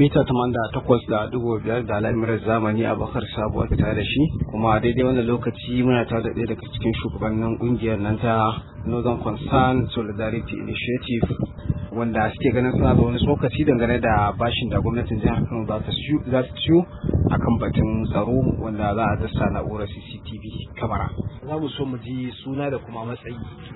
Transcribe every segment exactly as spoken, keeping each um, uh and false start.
mita tamanin da takwas da ɗigo biyar da al'amuran zamani a bakar sabuwar fita da shi, kuma daidai wannan lokaci muna tare da ɗaya daga cikin shugabannin ƙungiyar nan ta Northern Concern Solidarity Initiative, wanda suke ganin suna da wani tsokaci dangane da bashin da gwamnatin jihar Kano za ta ciyo a kan batun tsaro, wanda za a dasa na'urar C C T V kamara. Za mu so mu ji suna da kuma matsayi.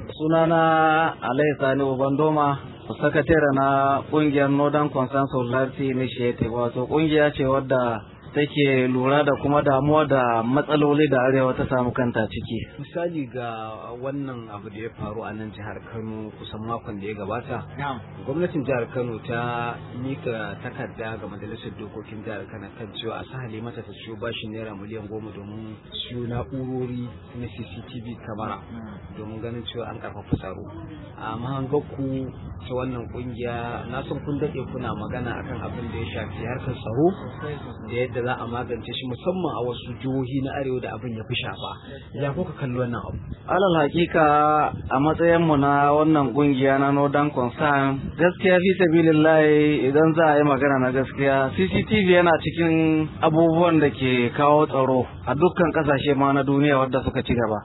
Sunana Alai Sani Ubandoma, sakatare na kungiyar Northern Concern Solidarity Initiative, wato kungiya ce wadda take lura da kuma damuwa da matsaloli da arewa ta samu kanta ciki. Misali ga wannan abu da ya faru a nan jihar Kano kusan makon da ya gabata, gwamnatin jihar Kano ta mika takarda ga majalisar dokokin jihar Kano kan cewa a sahale mata ta ciyo bashin naira miliyan goma domin siyo na'urori na C C T V kamara domin ganin cewa an karfafa tsaro. A mahangarku ta wannan kungiya, na san kun daɗe kuna magana akan abin da ya shafi harkar tsaro da yadda za a magance shi, musamman a wasu jihohi na arewa da abin ya fi shafa. Ya kuka kalli wannan abu? Alal hakika a matsayin mu na wannan kungiya na Northern Concern, gaskiya fi sabilillahi idan za a yi magana na gaskiya, C C T V yana cikin abubuwan da ke kawo tsaro a dukkan kasashe ma na duniya wadda suka ci gaba.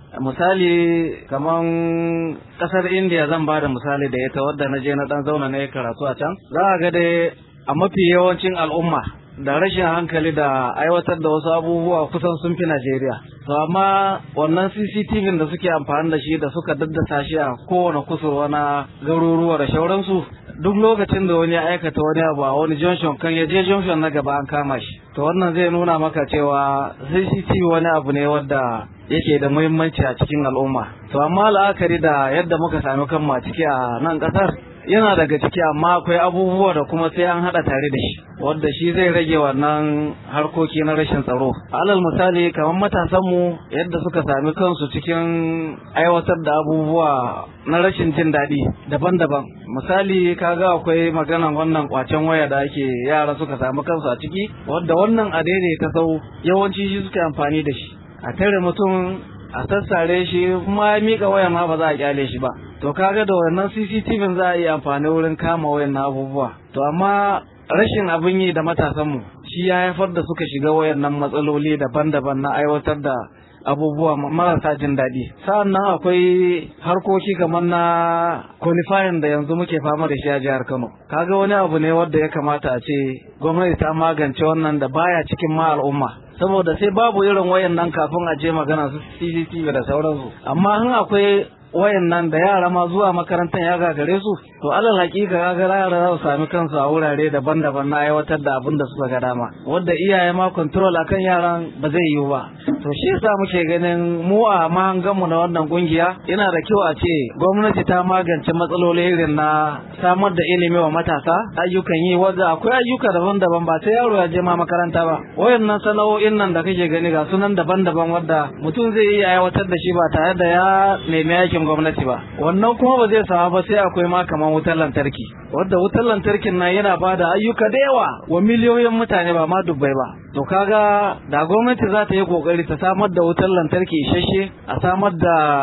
Misali kaman kasar India zan ba da misali da ita, wadda na je na dan zauna na yi karatu a can. Za a ga dai a mafi yawancin al'umma da rashin hankali da aiwatar da wasu abubuwa kusan sun fi Najeriya. To amma wannan C C T V da suke amfani da shi da suka daddasa shi a kowane kusurwa na garuruwa da shauransu, duk lokacin da wani ya aikata wani abu a wani junction, kan ya je junction na gaba an kama shi. To wannan zai nuna maka cewa C C T V wani abu ne wadda yake da muhimmanci a cikin al'umma. To amma la'akari da yadda muka sami kanmu a ciki a nan kasar, yana daga ciki, amma akwai abubuwa da kuma sai an haɗa tare da shi, wadda shi zai rage wannan harkoki na rashin tsaro. Alal misali kamar matasanmu yadda suka sami kansu cikin aiwatar da abubuwa na rashin jin daɗi daban-daban. Misali kaga akwai maganan wannan kwacen waya da ake yara suka sami kansu a ciki, wadda wannan a daidaita sau yawanci shi suka amfani da shi a tare mutum, a sassare shi, kuma ya mika waya ma ba za a kyale shi ba. To kaga da wannan C C T V za a yi amfani wurin kama wayan abubuwa. To amma rashin abin yi da matasanmu shi ya haifar da suka shiga wayannan matsaloli daban-daban na aiwatar da abubuwa marasa jin daɗi. Sa'annan akwai harkoki kamar na qualifying da yanzu muke fama da shi a jihar Kano. Kaga wani abu ne wanda ya kamata a ce gwamnati ta magance wannan da baya cikin ma al'umma, saboda sai babu irin wayan nan kafin a je magana su C C T V da sauransu. Amma in akwai wayan nan da yara ma zuwa makarantar ya gagare su, to alal hakika kaga yara za su sami kansu a wurare daban-daban na aiwatar da abin da suka ga dama, wadda iyaye ma control akan yaran ba zai yiwu ba. To shi yasa muke ganin mu a mahanganmu na wannan kungiya, yana da kyau a ce gwamnati ta magance matsaloli irin na samar da ilimi wa matasa, ayyukan yi, wadda akwai ayyuka daban-daban, ba sai yaro ya je ma makaranta ba. Wayannan sana'o'in nan da kake gani ga sunan daban-daban, wadda mutum zai iya aiwatar da shi ba tare da ya nemi aikin gwamnati ba. Wannan kuma ba zai samu ba sai akwai ma kamar wutar lantarki, wadda wutar lantarkin nan yana bada ayyuka da yawa wa miliyoyin mutane, ba ma dubbai ba. To kaga da gwamnati za ta yi kokari ta samar da wutar lantarki isasshe, a samar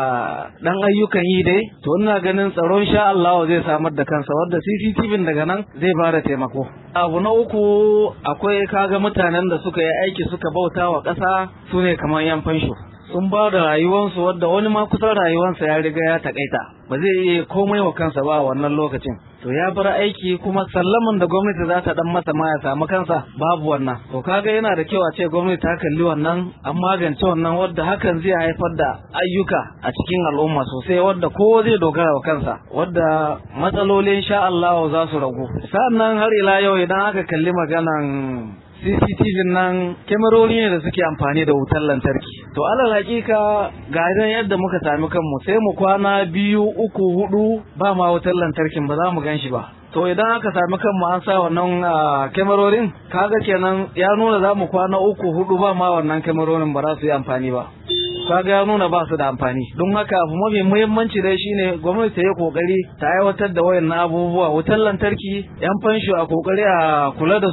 da dan ayyukan yi dai, to ina ganin tsaron sha Allah zai samar da kansa, wadda C C T V daga nan zai bada taimako. Abu na uku, akwai kaga mutanen da suka yi aiki suka bauta wa ƙasa, su ne kamar yan fansho. Sun ba da rayuwansu, wadda wani ma kusan rayuwansa ya riga ya takaita, ba zai iya komai wa kansa ba a wannan lokacin. To ya bar aiki, kuma sallaman da gwamnati za ta dan masa ma ya samu kansa babu wannan. To kaga yana da kyau a ce gwamnati ta kalli wannan, an magance wannan, wadda hakan zai haifar da ayyuka a cikin al'umma sosai, wadda kowa zai dogara wa kansa, wadda matsalolin sha Allah za su ragu. Sa'annan har ila yau idan aka kalli maganan C C T V nan, kyamarori ne da suke amfani da wutar lantarki. To alal hakika ga idan yadda muka sami kanmu, sai mu kwana biyu uku hudu ba ma wutar lantarkin, ba za mu gan shi ba. To idan aka sami kanmu an sa wannan kyamarorin, kaga kenan ya nuna za mu kwana uku hudu ba ma wannan kyamarorin ba za su yi amfani ba. Kaga ya nuna ba su da amfani. Don haka abu mafi muhimmanci dai shine gwamnati ta yi kokari ta aiwatar da wayannan abubuwa, wutar lantarki, yan fansho a kokari a kula da su,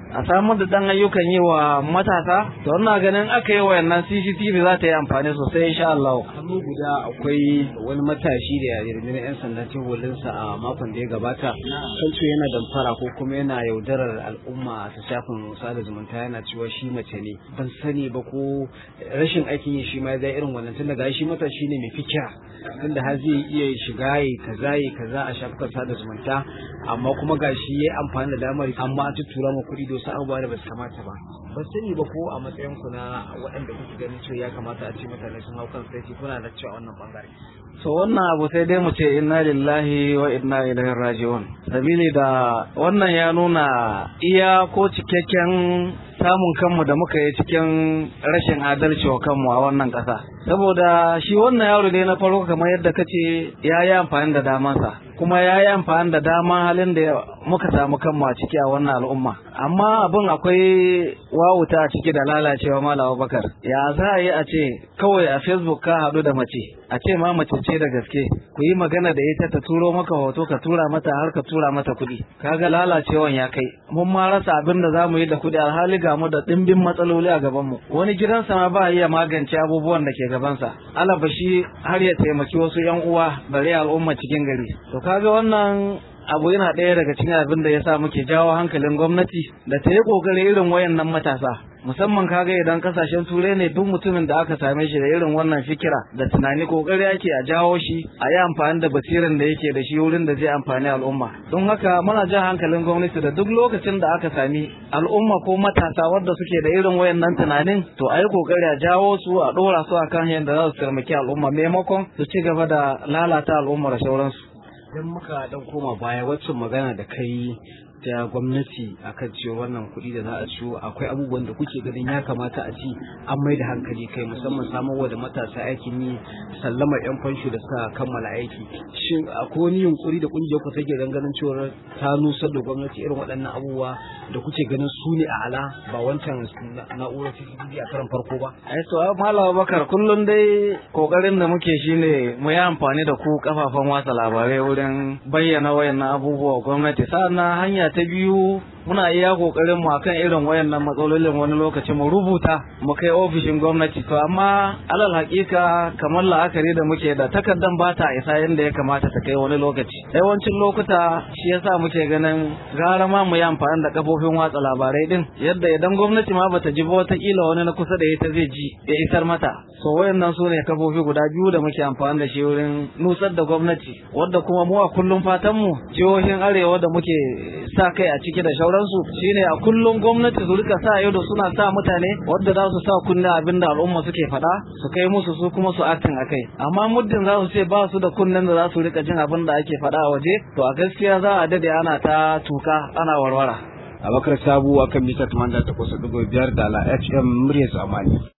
a samar da dan ayyukan yi wa matasa, to ina ganin aka yi wayannan C C T V za ta yi amfani sosai insha Allah. hannu guda akwai wani matashi da ya rundunar yan sanda ta holinsa a makon da ya gabata kan cewa yana damfara ko kuma yana yaudarar al'umma ta shafin sada zumunta, yana cewa shi mace ne. Ban sani ba ko rashin aikin yi shi ma ya irin wannan, tun daga shi matashi ne mai fikira, tunda har zai iya shiga yi kaza yi kaza a shafukan sada zumunta, amma kuma gashi yayi amfani da damar amma an tura ma kuɗi da wasu abubuwa da ba su kamata ba. Ban sani ba ko a matsayin ku na waɗanda kuke ganin cewa ya kamata a ce mutane sun hau kan sai kuna da cewa wannan bangare. So wannan abu sai dai mu ce inna lillahi wa inna ilaihi raji'un, sabili da wannan ya nuna iya ko cikakken samun kanmu da muka yi cikin rashin adalci wa kanmu a wannan ƙasa. Saboda shi wannan yaro dai na farko kamar yadda kace ya yi amfani da damansa, kuma ya yi amfani da dama halin da muka samu kanmu a ciki a wannan al'umma. Amma abin akwai wawuta a ciki da lalacewa Malam Abubakar. Ya za a yi a ce kawai a Facebook ka haɗu da mace, a ce ma mace ce da gaske, ku yi magana da ita ta turo maka hoto ka tura mata har ka tura mata kuɗi. Kaga lalacewan ya kai. Mun ma rasa abin da za mu yi da kuɗi, alhali ga mu da ɗimbin matsaloli a gabanmu. Wani gidansa ma ba iya magance abubuwan da ke gabansa. Alabashi har ya taimaki wasu 'yan uwa bare al'umma cikin gari. To kaga wannan abu yana ɗaya daga cikin abin da ya sa muke jawo hankalin gwamnati da ta yi ƙoƙari irin wayannan matasa, musamman kaga idan kasashen turai ne duk mutumin da aka same shi da irin wannan fikira da tunani ƙoƙari ake a jawo shi a yi amfani da basiran da yake da shi wurin da zai amfani al'umma. Don haka muna jan hankalin gwamnati da duk lokacin da aka sami al'umma ko matasa wadda suke da irin wayannan tunanin, to a yi ƙoƙari a jawo su a ɗora su akan yadda za su taimaki al'umma maimakon su ci gaba da lalata al'umma da sauransu. Idan muka dan koma baya, waccan magana da kai ta gwamnati akan cewa wannan kuɗi da za a ciwo akwai abubuwan da kuke ganin ya kamata a ci an mai da hankali kai, musamman samarwa da matasa aikin yi, sallamar yan fansho da suka kammala aiki. Shin akwai wani yunkuri da kungiyar ku take dan ganin cewa ta nusar da gwamnati irin waɗannan abubuwa da kuke ganin su ne a ala ba wancan na'urar C C T V a karan farko ba? Ai to Malam Bakar, kullum dai kokarin da muke shine mu yi amfani da ku kafafen watsa labarai wurin bayyana wayannan abubuwa gwamnati. Sa'annan hanya ta biyu, muna iya kokarin mu akan irin wayannan matsalolin wani lokaci mu rubuta mu kai ofishin gwamnati, to amma alal hakika kamar la'akari da muke da takardan ba ta isa yadda ya kamata ta kai wani lokaci. Yawancin lokuta shi yasa muke ganin gara ma mu yi amfani da kafofin watsa labarai din, yadda idan gwamnati ma bata ji ba watakila wani na kusa da ita zai ji ya isar mata. So wayannan su ne kafofi guda biyu da muke amfani da shi wurin nusar da gwamnati, wadda kuma mu a kullum fatan mu jihohin arewa da muke sa kai a ciki da shauransu shine a kullum gwamnati su rika sa ido suna sa mutane wadda za su sa kunna abin da al'umma suke faɗa su kai musu su kuma su aktin akai. Amma muddin za su ce ba su da kunnen da za su rika jin abin da ake faɗa a waje, to a gaskiya za a dade ana ta tuka ana warwara. Abubakar Sabu akan mita tamanin da takwas da ɗigo biyar da la F M muryar zamani.